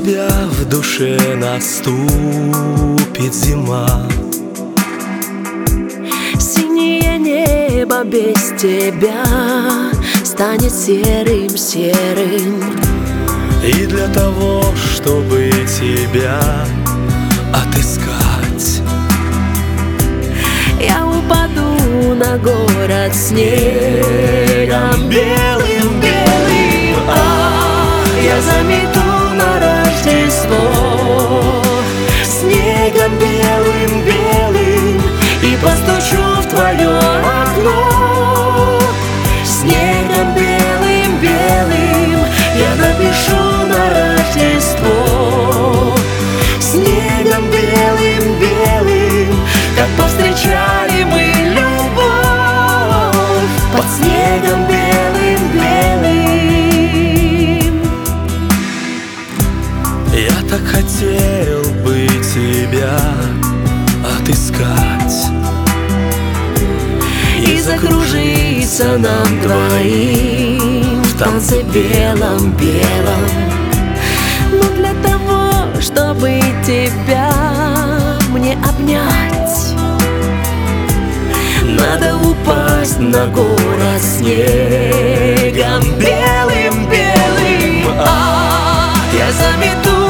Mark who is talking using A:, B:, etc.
A: тебя в душе наступит зима.
B: Синее небо без тебя станет серым-серым.
A: И для того, чтобы тебя отыскать,
B: я упаду на город снегом белым-белым. Я замету на Рождество снегом белым-белым и постучу в твое окно. Снегом белым-белым я напишу на Рождество. Снегом белым-белым, как повстречали мы любовь под снегом белым-белым.
A: я так хотел бы тебя отыскать
B: И закружиться нам двоим в танце белом-белом. Но для того, чтобы тебя мне обнять, надо упасть на город снегом белым-белым. Я замету